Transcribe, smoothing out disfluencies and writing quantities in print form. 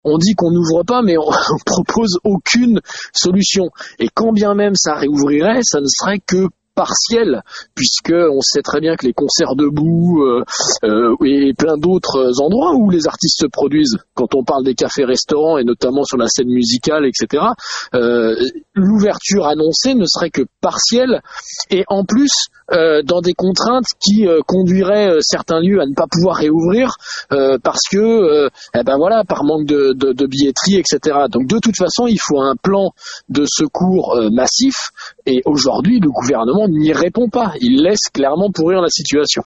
on dit qu'on n'ouvre pas, mais on propose aucune solution. Et quand bien même ça réouvrirait, ça ne serait que partiel, puisque on sait très bien que les concerts debout et plein d'autres endroits où les artistes se produisent, quand on parle des cafés-restaurants et notamment sur la scène musicale, etc., l'ouverture annoncée ne serait que partielle, et en plus dans des contraintes qui conduiraient certains lieux à ne pas pouvoir réouvrir parce que par manque de billetterie, etc. Donc de toute façon, il faut un plan de secours massif, et aujourd'hui le gouvernement n'y répond pas. Il laisse clairement pourrir la situation.